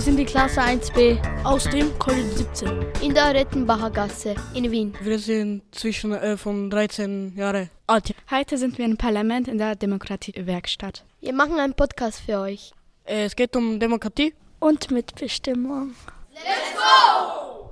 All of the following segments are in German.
sind die Klasse 1b aus dem College 17 in der Rettenbacher Gasse in Wien. Wir sind von 13 Jahre alt. Heute sind wir im Parlament in der Demokratiewerkstatt. Wir machen einen Podcast für euch. Es geht um Demokratie und Mitbestimmung. Let's go!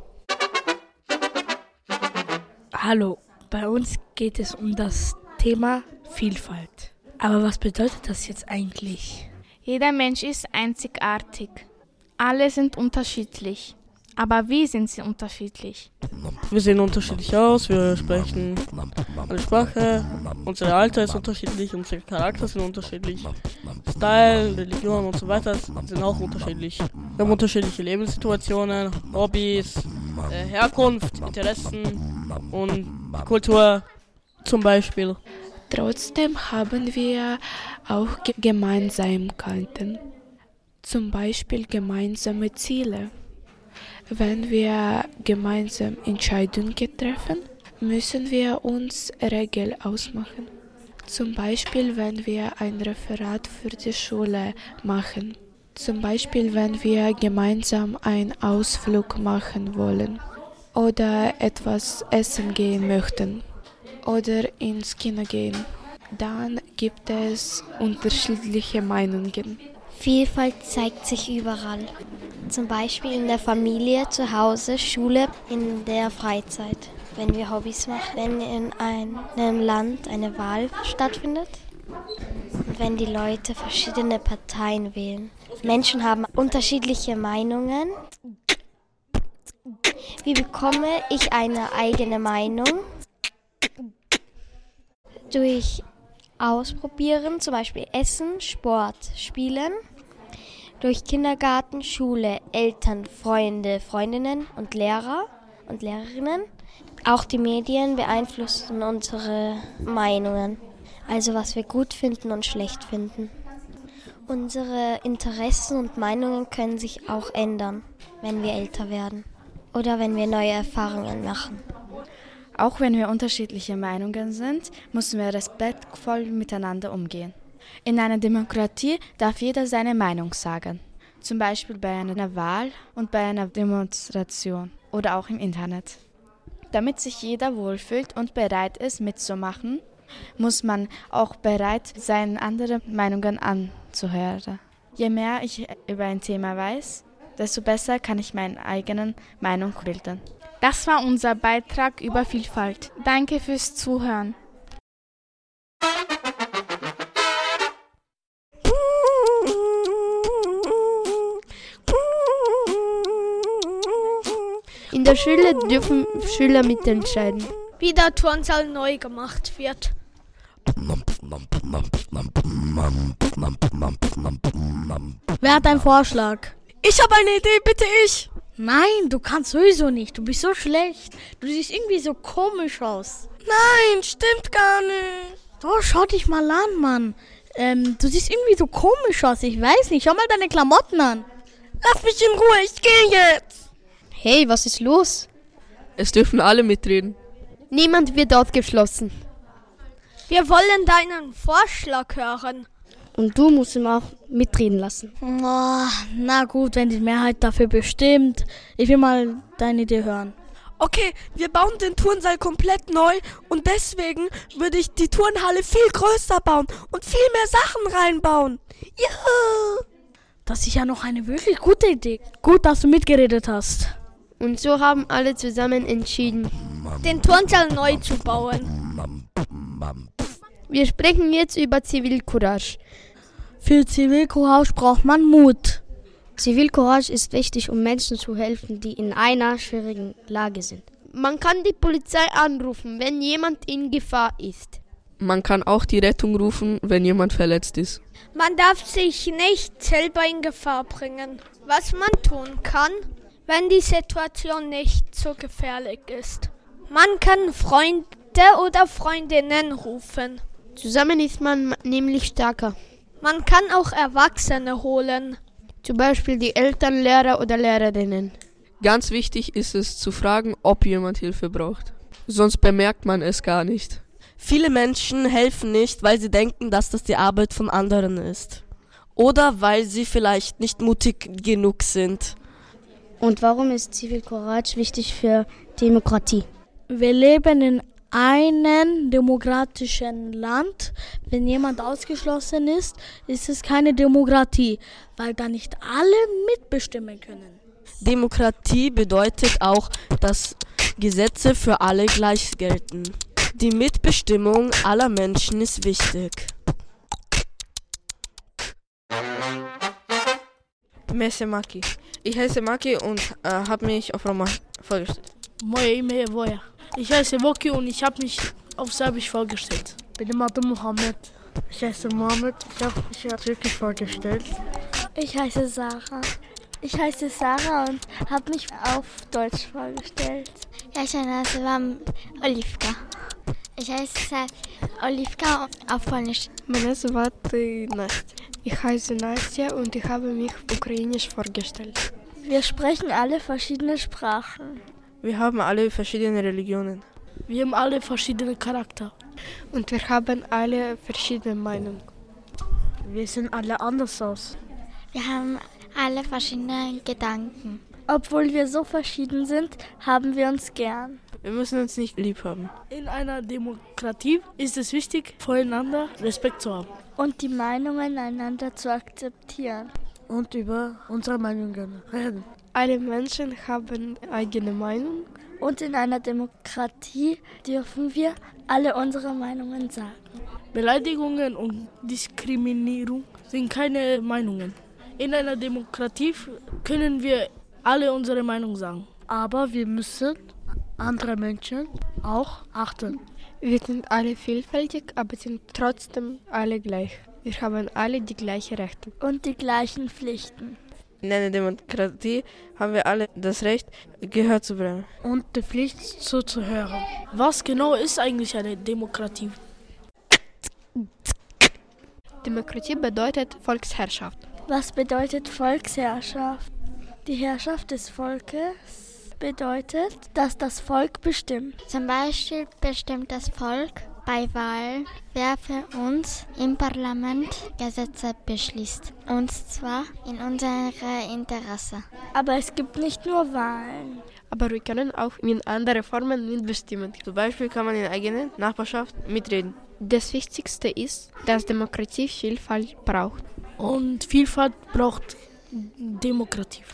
Hallo, bei uns geht es um das Thema Vielfalt. Aber was bedeutet das jetzt eigentlich? Jeder Mensch ist einzigartig. Alle sind unterschiedlich. Aber wie sind sie unterschiedlich? Wir sehen unterschiedlich aus, wir sprechen eine Sprache, unser Alter ist unterschiedlich, unsere Charakter sind unterschiedlich, Style, Religion und so weiter sind auch unterschiedlich. Wir haben unterschiedliche Lebenssituationen, Hobbys, Herkunft, Interessen und Kultur zum Beispiel. Trotzdem haben wir auch Gemeinsamkeiten, zum Beispiel gemeinsame Ziele. Wenn wir gemeinsam Entscheidungen treffen, müssen wir uns Regeln ausmachen. Zum Beispiel, wenn wir ein Referat für die Schule machen. Zum Beispiel, wenn wir gemeinsam einen Ausflug machen wollen oder etwas essen gehen möchten oder ins Kino gehen. Dann gibt es unterschiedliche Meinungen. Vielfalt zeigt sich überall. Zum Beispiel in der Familie, zu Hause, Schule, in der Freizeit. Wenn wir Hobbys machen, wenn in einem Land eine Wahl stattfindet. Und wenn die Leute verschiedene Parteien wählen. Menschen haben unterschiedliche Meinungen. Wie bekomme ich eine eigene Meinung? Durch Ausprobieren, zum Beispiel Essen, Sport, Spielen. Durch Kindergarten, Schule, Eltern, Freunde, Freundinnen und Lehrer und Lehrerinnen. Auch die Medien beeinflussen unsere Meinungen, also was wir gut finden und schlecht finden. Unsere Interessen und Meinungen können sich auch ändern, wenn wir älter werden oder wenn wir neue Erfahrungen machen. Auch wenn wir unterschiedliche Meinungen sind, müssen wir respektvoll miteinander umgehen. In einer Demokratie darf jeder seine Meinung sagen, zum Beispiel bei einer Wahl und bei einer Demonstration oder auch im Internet. Damit sich jeder wohlfühlt und bereit ist mitzumachen, muss man auch bereit sein, andere Meinungen anzuhören. Je mehr ich über ein Thema weiß, desto besser kann ich meine eigene Meinung bilden. Das war unser Beitrag über Vielfalt. Danke fürs Zuhören. In der Schule dürfen Schüler mitentscheiden, wie der Turnsaal neu gemacht wird. Wer hat einen Vorschlag? Ich habe eine Idee, bitte ich. Nein, du kannst sowieso nicht. Du bist so schlecht. Du siehst irgendwie so komisch aus. Nein, stimmt gar nicht. So, schau dich mal an, Mann. Du siehst irgendwie so komisch aus. Ich weiß nicht. Schau mal deine Klamotten an. Lass mich in Ruhe, ich gehe jetzt. Hey, was ist los? Es dürfen alle mitreden. Niemand wird ausgeschlossen. Wir wollen deinen Vorschlag hören. Und du musst ihn auch mitreden lassen. Oh, na gut, wenn die Mehrheit dafür bestimmt. Ich will mal deine Idee hören. Okay, wir bauen den Turnsaal komplett neu und deswegen würde ich die Turnhalle viel größer bauen und viel mehr Sachen reinbauen. Juhu! Das ist ja noch eine wirklich gute Idee. Gut, dass du mitgeredet hast. Und so haben alle zusammen entschieden, den Turnsaal neu zu bauen. Wir sprechen jetzt über Zivilcourage. Für Zivilcourage braucht man Mut. Zivilcourage ist wichtig, um Menschen zu helfen, die in einer schwierigen Lage sind. Man kann die Polizei anrufen, wenn jemand in Gefahr ist. Man kann auch die Rettung rufen, wenn jemand verletzt ist. Man darf sich nicht selber in Gefahr bringen. Was man tun kann, wenn die Situation nicht so gefährlich ist. Man kann Freunde oder Freundinnen rufen. Zusammen ist man nämlich stärker. Man kann auch Erwachsene holen. Zum Beispiel die Eltern, Lehrer oder Lehrerinnen. Ganz wichtig ist es zu fragen, ob jemand Hilfe braucht. Sonst bemerkt man es gar nicht. Viele Menschen helfen nicht, weil sie denken, dass das die Arbeit von anderen ist. Oder weil sie vielleicht nicht mutig genug sind. Und warum ist Zivilcourage wichtig für Demokratie? Wir leben in einem demokratischen Land. Wenn jemand ausgeschlossen ist, ist es keine Demokratie, weil da nicht alle mitbestimmen können. Demokratie bedeutet auch, dass Gesetze für alle gleich gelten. Die Mitbestimmung aller Menschen ist wichtig. Mese Maki. Ich heiße Maki und habe mich auf Roma vorgestellt. Moje ime je Voja. Ich heiße Woki und ich habe mich auf Serbisch vorgestellt. Bin Imad Mohammed. Ich heiße Mohammed. Ich habe mich auf Türkisch vorgestellt. Ich heiße Sarah. Ich heiße Sarah und habe mich auf Deutsch vorgestellt. Ja, ich heiße Oliwka. Ich heiße Oliwka auf Polnisch. Меня зовут Настя. Ich heiße Настя und ich habe mich ukrainisch vorgestellt. Wir sprechen alle verschiedene Sprachen. Wir haben alle verschiedene Religionen. Wir haben alle verschiedene Charakter. Und wir haben alle verschiedene Meinungen. Wir sehen alle anders aus. Wir haben alle verschiedene Gedanken. Obwohl wir so verschieden sind, haben wir uns gern. Wir müssen uns nicht lieb haben. In einer Demokratie ist es wichtig, voreinander Respekt zu haben. Und die Meinungen einander zu akzeptieren. Und über unsere Meinungen reden. Alle Menschen haben eigene Meinung. Und in einer Demokratie dürfen wir alle unsere Meinungen sagen. Beleidigungen und Diskriminierung sind keine Meinungen. In einer Demokratie können wir alle unsere Meinung sagen. Aber wir müssen andere Menschen auch achten. Wir sind alle vielfältig, aber sind trotzdem alle gleich. Wir haben alle die gleichen Rechte. Und die gleichen Pflichten. In einer Demokratie haben wir alle das Recht, Gehör zu bekommen. Und die Pflicht zuzuhören. Was genau ist eigentlich eine Demokratie? Demokratie bedeutet Volksherrschaft. Was bedeutet Volksherrschaft? Die Herrschaft des Volkes bedeutet, dass das Volk bestimmt. Zum Beispiel bestimmt das Volk bei Wahlen, wer für uns im Parlament Gesetze beschließt. Und zwar in unserem Interesse. Aber es gibt nicht nur Wahlen. Aber wir können auch in andere Formen mitbestimmen. Zum Beispiel kann man in der eigenen Nachbarschaft mitreden. Das Wichtigste ist, dass Demokratie Vielfalt braucht. Und Vielfalt braucht Demokratie.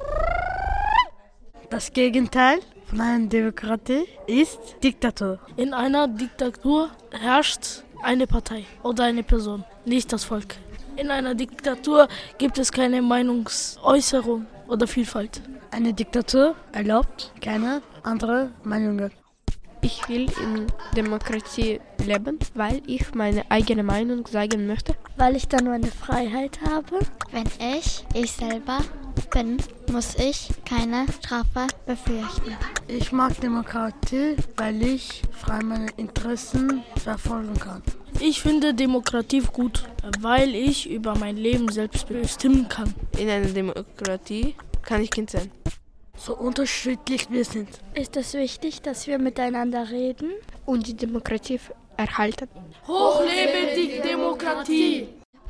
Das Gegenteil von einer Demokratie ist Diktatur. In einer Diktatur herrscht eine Partei oder eine Person, nicht das Volk. In einer Diktatur gibt es keine Meinungsäußerung oder Vielfalt. Eine Diktatur erlaubt keine anderen Meinungen. Ich will in Demokratie leben, weil ich meine eigene Meinung sagen möchte. Weil ich dann meine Freiheit habe. Wenn ich selber bin, muss ich keine Strafe befürchten. Ich mag Demokratie, weil ich frei meine Interessen verfolgen kann. Ich finde Demokratie gut, weil ich über mein Leben selbst bestimmen kann. In einer Demokratie kann ich Kind sein. So unterschiedlich wir sind. Ist es wichtig, dass wir miteinander reden und die Demokratie erhalten. Hoch lebe die Demokratie!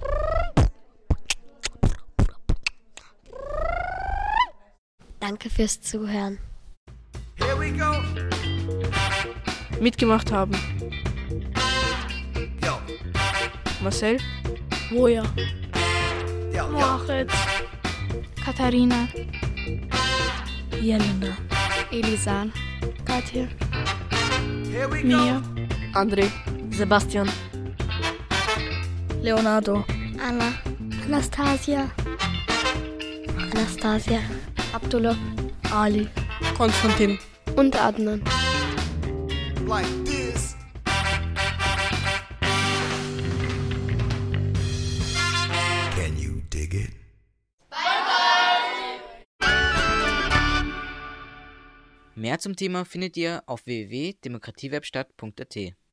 Danke fürs Zuhören. Here we go. Mitgemacht haben. Yo. Marcel. Voja. Mohamed. Katharina. Jelena. Elisan. Katja. Mia. André. Sebastian. Leonardo. Anna. Anastasia. Anastasia. Abdullah. Ali. Konstantin. Und Adnan. Like this. Can you dig it? Mehr zum Thema findet ihr auf www.demokratiewebstadt.at.